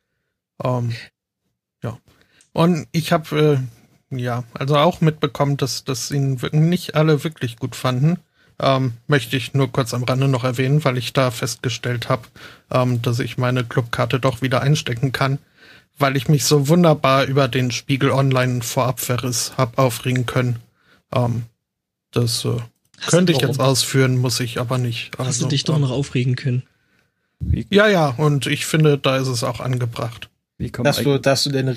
Ja. Und ich habe also auch mitbekommen, dass ihn nicht alle wirklich gut fanden. Möchte ich nur kurz am Rande noch erwähnen, weil ich da festgestellt habe, dass ich meine Clubkarte doch wieder einstecken kann, weil ich mich so wunderbar über den Spiegel Online Vorabverriss habe aufregen können. Das könnte ich jetzt ausführen, muss ich aber nicht. Also, hast du dich doch noch aufregen können? Ja, und ich finde, da ist es auch angebracht. Dass du deine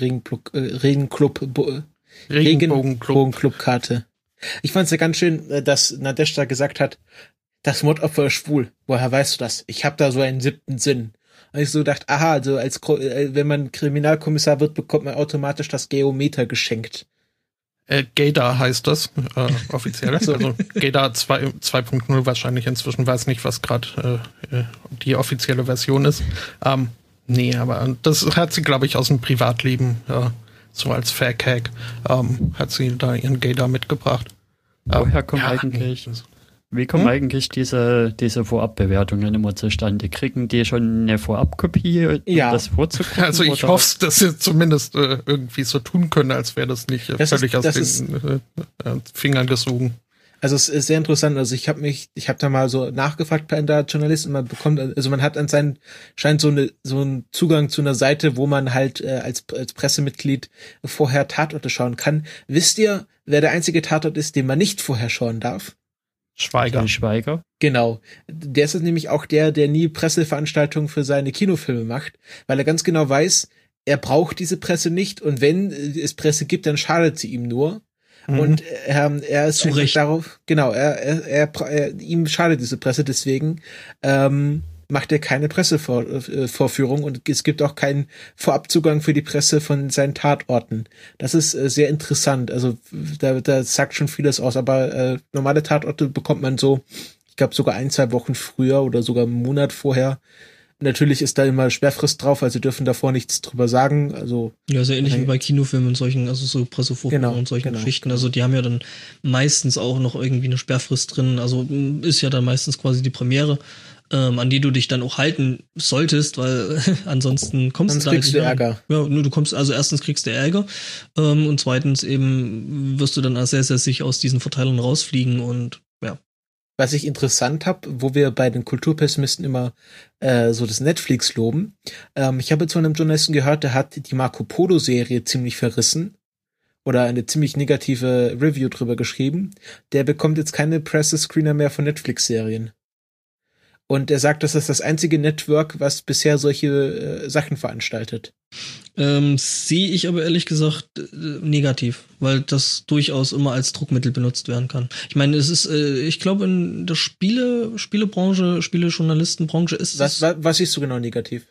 Regenbogenclub-Karte. Ich fand's ja ganz schön, dass Nadeshda gesagt hat, das Mordopfer ist schwul. Woher weißt du das? Ich habe da so einen 7. Sinn. Und ich so gedacht, aha, also wenn man Kriminalkommissar wird, bekommt man automatisch das Geometer geschenkt. Gaydar heißt das, offiziell. Also Gaydar 2.0 wahrscheinlich inzwischen, weiß nicht, was gerade die offizielle Version ist. Nee, aber das hat sie, glaube ich, aus dem Privatleben, so als Fake-Hack, hat sie da ihren Gaydar mitgebracht. Woher kommt Wie kommen eigentlich diese Vorabbewertungen immer zustande? Kriegen die schon eine Vorabkopie, um das vorzugucken? Also ich hoffe, dass sie zumindest irgendwie so tun können, als wäre das nicht völlig aus den Fingern gesogen. Also es ist sehr interessant. Also ich habe da mal so nachgefragt bei einer Journalistin, man hat scheint so einen Zugang zu einer Seite, wo man halt als Pressemitglied vorher Tatorte schauen kann. Wisst ihr, wer der einzige Tatort ist, den man nicht vorher schauen darf? Schweiger. Genau. Der ist nämlich auch der nie Presseveranstaltungen für seine Kinofilme macht, weil er ganz genau weiß, er braucht diese Presse nicht und wenn es Presse gibt, dann schadet sie ihm nur. Und er ist darauf, genau, ihm schadet diese Presse, deswegen macht er keine Pressevorführung und es gibt auch keinen Vorabzugang für die Presse von seinen Tatorten. Das ist sehr interessant, also da sagt schon vieles aus, aber normale Tatorte bekommt man so, ich glaube sogar 1-2 Wochen früher oder sogar einen Monat vorher. Natürlich ist da immer Sperrfrist drauf, also dürfen davor nichts drüber sagen. Also ja, sehr ähnlich wie bei Kinofilmen und solchen, also so Pressevorführungen und solchen Geschichten. Also die haben ja dann meistens auch noch irgendwie eine Sperrfrist drin. Also ist ja dann meistens quasi die Premiere, an die du dich dann auch halten solltest, weil ansonsten kommst sonst kriegst du Ärger. Ja, du kommst, also erstens kriegst du Ärger und zweitens eben wirst du dann sehr, sehr sicher aus diesen Verteilern rausfliegen und ja. Was ich interessant habe, wo wir bei den Kulturpessimisten immer so das Netflix loben. Ich habe jetzt von einem Journalisten gehört, der hat die Marco Polo-Serie ziemlich verrissen oder eine ziemlich negative Review drüber geschrieben. Der bekommt jetzt keine Presse-Screener mehr von Netflix-Serien. Und er sagt, das ist das einzige Network, was bisher solche Sachen veranstaltet. Sehe ich aber ehrlich gesagt negativ, weil das durchaus immer als Druckmittel benutzt werden kann. Ich meine, es ist, ich glaube, in der Spielebranche, Spielejournalistenbranche ist was siehst du genau negativ?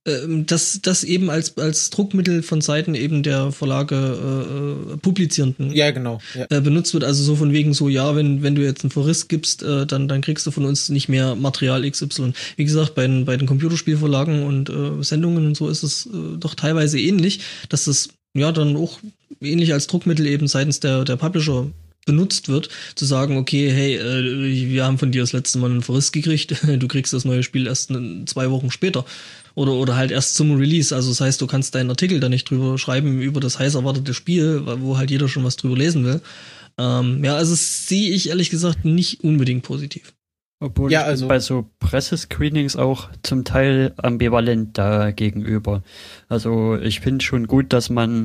Das eben als Druckmittel von Seiten eben der Verlage Publizierenden genau, benutzt wird, also so von wegen so, ja, wenn du jetzt einen Verriss gibst, dann kriegst du von uns nicht mehr Material XY. Wie gesagt, bei den Computerspielverlagen und Sendungen und so ist es doch teilweise ähnlich, dass das ja dann auch ähnlich als Druckmittel eben seitens der Publisher benutzt wird, zu sagen, okay, hey, wir haben von dir das letzte Mal einen Verriss gekriegt, du kriegst das neue Spiel erst 2 Wochen später. Oder halt erst zum Release. Also das heißt, du kannst deinen Artikel da nicht drüber schreiben, über das heiß erwartete Spiel, wo halt jeder schon was drüber lesen will. Ja, also sehe ich ehrlich gesagt nicht unbedingt positiv. Obwohl ich bin bei so Pressescreenings auch zum Teil ambivalent da gegenüber. Also ich finde schon gut, dass man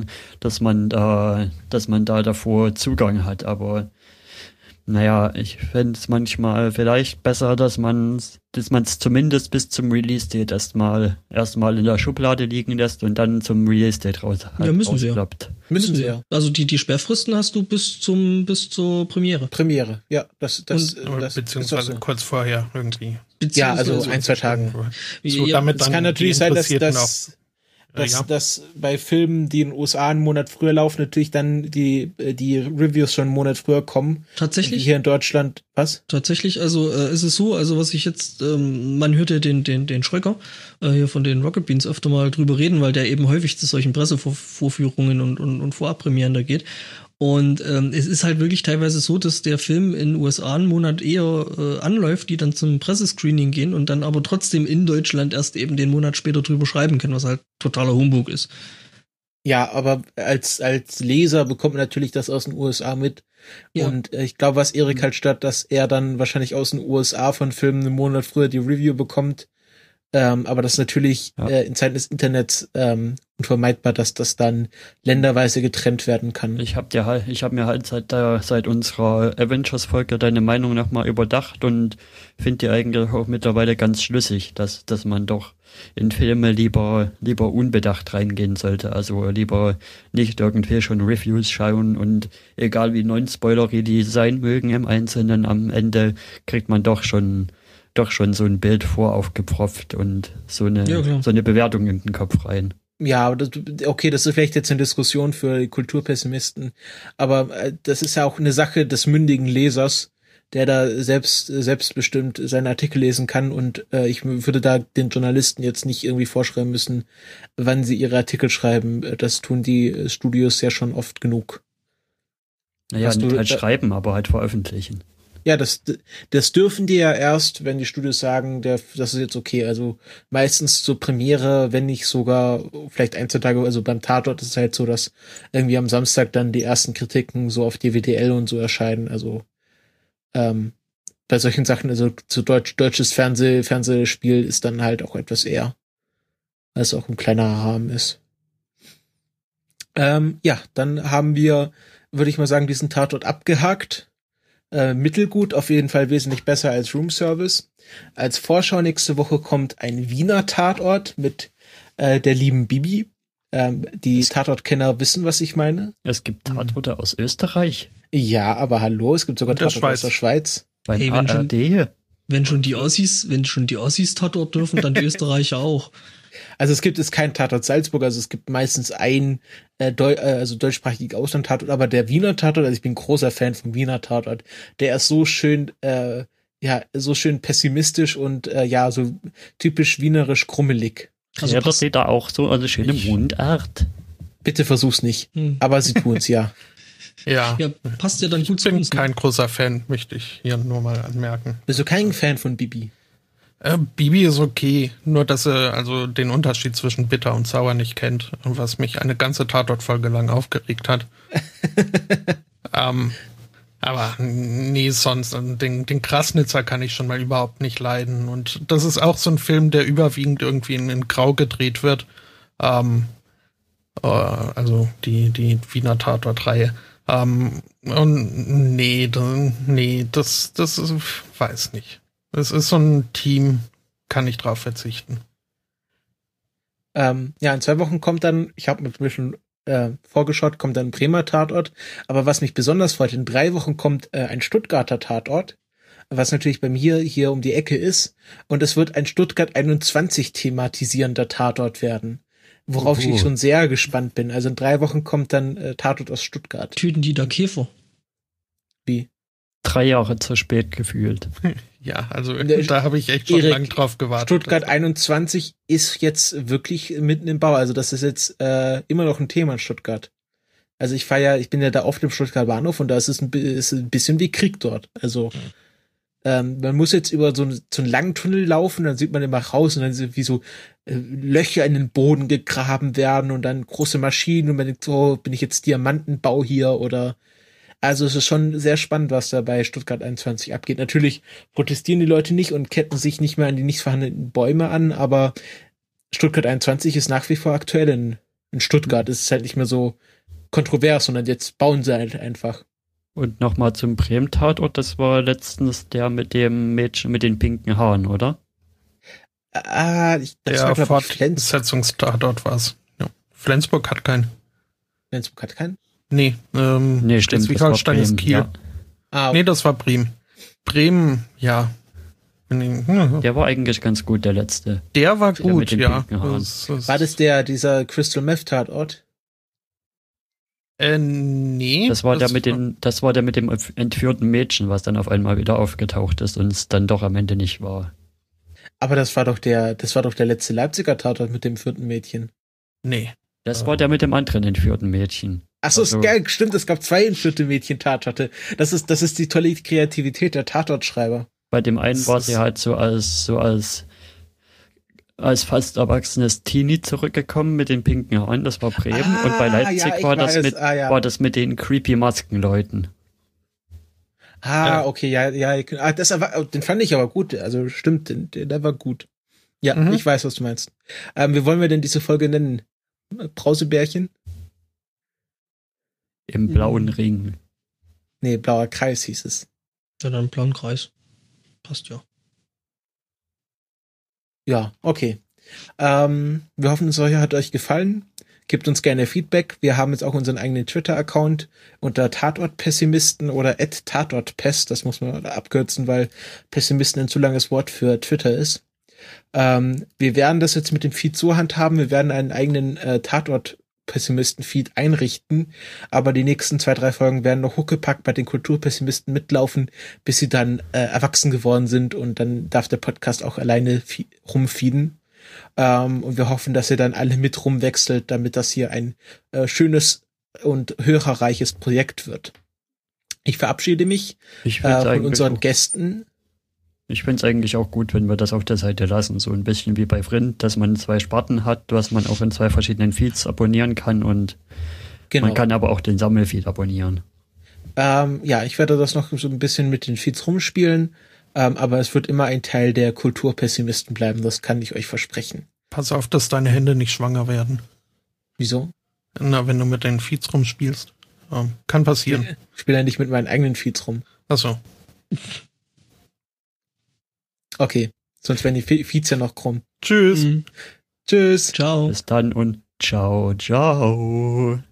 da davor Zugang hat, aber naja, ich fände es manchmal vielleicht besser, dass man es zumindest bis zum Release-Date erstmal in der Schublade liegen lässt und dann zum Release-Date rausklappt. Müssen sie ja. Also die Sperrfristen hast du bis zur Premiere. Premiere, ja. Das beziehungsweise so. Kurz vorher irgendwie. Ja, also 1-2 Tagen. So, damit es kann natürlich sein, dass bei Filmen, die in den USA einen Monat früher laufen, natürlich dann die Reviews schon einen Monat früher kommen. Tatsächlich? Hier in Deutschland, was? Tatsächlich, also ist es so, also was ich jetzt, man hört ja den Schröcker hier von den Rocket Beans öfter mal drüber reden, weil der eben häufig zu solchen Pressevorführungen und Vorabpremieren da geht. Und es ist halt wirklich teilweise so, dass der Film in den USA einen Monat eher anläuft, die dann zum Pressescreening gehen und dann aber trotzdem in Deutschland erst eben den Monat später drüber schreiben können, was halt totaler Humbug ist. Ja, aber als Leser bekommt man natürlich das aus den USA mit. Ja. Und ich glaube, was Erik halt stört, dass er dann wahrscheinlich aus den USA von Filmen einen Monat früher die Review bekommt. Aber das ist natürlich in Zeiten des Internets unvermeidbar, dass das dann länderweise getrennt werden kann. Ich habe mir halt seit unserer Avengers-Folge deine Meinung nochmal überdacht und finde die eigentlich auch mittlerweile ganz schlüssig, dass man doch in Filme lieber unbedacht reingehen sollte. Also lieber nicht irgendwie schon Reviews schauen und egal wie non-spoilery die sein mögen im Einzelnen, am Ende kriegt man doch schon so ein Bild voraufgepfropft und so eine Bewertung in den Kopf rein. Ja, das ist vielleicht jetzt eine Diskussion für die Kulturpessimisten, aber das ist ja auch eine Sache des mündigen Lesers, der da selbstbestimmt seinen Artikel lesen kann und ich würde da den Journalisten jetzt nicht irgendwie vorschreiben müssen, wann sie ihre Artikel schreiben. Das tun die Studios ja schon oft genug. Naja, nicht halt schreiben, aber halt veröffentlichen. Ja, das dürfen die ja erst, wenn die Studios sagen, das ist jetzt okay. Also meistens zur Premiere, wenn nicht sogar vielleicht 1-2 Tage, also beim Tatort ist es halt so, dass irgendwie am Samstag dann die ersten Kritiken so auf DWDL und so erscheinen. Also bei solchen Sachen, also zu deutsches Fernsehspiel ist dann halt auch etwas eher, weil es auch ein kleiner Rahmen ist. Ja, dann haben wir, würde ich mal sagen, diesen Tatort abgehakt. mittelgut, auf jeden Fall wesentlich besser als Room Service. Als Vorschau nächste Woche kommt ein Wiener Tatort mit der lieben Bibi. Die Tatortkenner wissen, was ich meine. Es gibt Tatorte aus Österreich. Ja, aber hallo, es gibt sogar Tatorte aus der Schweiz. Beim Hey, ARD. Wenn schon die Ossis Tatort dürfen, dann die Österreicher auch. Also es gibt keinen Tatort Salzburg, also es gibt meistens ein deutschsprachigen Ausland-Tatort, aber der Wiener Tatort, also ich bin großer Fan vom Wiener Tatort, der ist so schön, so schön pessimistisch und so typisch wienerisch krummelig. Also ja, das sieht da auch so eine schöne Mundart. Bitte versuch's nicht, aber sie tun's, ja. Ja, passt ja dann gut zu ich bin uns. kein großer Fan, möchte ich hier nur mal anmerken. Bist du kein Fan von Bibi? Bibi ist okay, nur dass er also den Unterschied zwischen bitter und sauer nicht kennt, was mich eine ganze Tatortfolge lang aufgeregt hat. Aber nee, sonst, den Krasnitzer kann ich schon mal überhaupt nicht leiden. Und das ist auch so ein Film, der überwiegend irgendwie in Grau gedreht wird. Also die Wiener Tatort-Reihe. Und nee, das ist, weiß nicht. Es ist so ein Team, kann ich drauf verzichten. In 2 Wochen kommt dann, ich habe mir schon vorgeschaut, kommt dann ein Bremer Tatort. Aber was mich besonders freut, in 3 Wochen kommt ein Stuttgarter Tatort, was natürlich bei mir hier um die Ecke ist. Und es wird ein Stuttgart 21 thematisierender Tatort werden. Worauf ich schon sehr gespannt bin. Also in 3 Wochen kommt dann Tatort aus Stuttgart. Tüten die da Käfer? Wie? 3 Jahre zu spät gefühlt. Ja, also da habe ich echt schon lange drauf gewartet. Stuttgart 21 ist jetzt wirklich mitten im Bau. Also das ist jetzt immer noch ein Thema in Stuttgart. Also ich bin ja da oft im Stuttgart Bahnhof und da ist es ein bisschen wie Krieg dort. Also man muss jetzt über so einen langen Tunnel laufen, dann sieht man immer raus und dann sind wie so Löcher in den Boden gegraben werden und dann große Maschinen und man denkt, so, bin ich jetzt Diamantenbau hier oder also es ist schon sehr spannend, was da bei Stuttgart 21 abgeht. Natürlich protestieren die Leute nicht und ketten sich nicht mehr an die nicht vorhandenen Bäume an, aber Stuttgart 21 ist nach wie vor aktuell in Stuttgart. Es ist halt nicht mehr so kontrovers, sondern jetzt bauen sie halt einfach. Und nochmal zum Bremen-Tatort, das war letztens der mit dem Mädchen mit den pinken Haaren, oder? Das war, glaube ich, Fortsetzungstatort war es. Ja. Flensburg hat keinen. Flensburg hat keinen? Nee, stimmt, Schleswig-Holstein ist Kiel. Ja. Okay. Nee, das war Bremen. Bremen, ja. Der war eigentlich ganz gut, der letzte. Der war gut, ja. War das dieser Crystal Meth Tatort? Nee. Das war der mit dem entführten Mädchen, was dann auf einmal wieder aufgetaucht ist und es dann doch am Ende nicht war. Aber das war doch der letzte Leipziger Tatort mit dem 4. Mädchen. Nee. Das war der mit dem anderen entführten Mädchen. Achso, ist geil, stimmt, es gab 2 entführte Mädchen-Tatorte. Das ist die tolle Kreativität der Tatortschreiber. Bei dem einen war sie halt so als fast erwachsenes Teenie zurückgekommen mit den pinken Haaren, das war Bremen. Und bei Leipzig war das mit den creepy Maskenleuten. Okay, ja. Den fand ich aber gut, also stimmt, der war gut. Ja, ich weiß, was du meinst. Wie wollen wir denn diese Folge nennen? Brausebärchen? Im blauen Ring. Nee, blauer Kreis hieß es. Ja, dann blauen Kreis. Passt ja. Ja, okay. Wir hoffen, es hat euch gefallen. Gebt uns gerne Feedback. Wir haben jetzt auch unseren eigenen Twitter-Account unter Tatortpessimisten oder @tatortpest. Das muss man abkürzen, weil Pessimisten ein zu langes Wort für Twitter ist. Wir werden das jetzt mit dem Feed so handhaben. Wir werden einen eigenen Tatort-Pessimisten-Feed einrichten, aber die nächsten 2-3 Folgen werden noch huckepack bei den Kulturpessimisten mitlaufen, bis sie dann erwachsen geworden sind und dann darf der Podcast auch alleine rumfeeden. Und wir hoffen, dass ihr dann alle mit rumwechselt, damit das hier ein schönes und hörerreiches Projekt wird. Ich verabschiede mich von unseren Gästen. Ich finde es eigentlich auch gut, wenn wir das auf der Seite lassen, so ein bisschen wie bei Vrind, dass man 2 Sparten hat, was man auch in 2 verschiedenen Feeds abonnieren kann und man kann aber auch den Sammelfeed abonnieren. Ich werde das noch so ein bisschen mit den Feeds rumspielen, aber es wird immer ein Teil der Kulturpessimisten bleiben, das kann ich euch versprechen. Pass auf, dass deine Hände nicht schwanger werden. Wieso? Na, wenn du mit deinen Feeds rumspielst. Kann passieren. Ich spiele ja nicht mit meinen eigenen Feeds rum. Achso. Okay, sonst werden die Feeds ja noch krumm. Tschüss. Mhm. Tschüss. Ciao. Bis dann und ciao, ciao.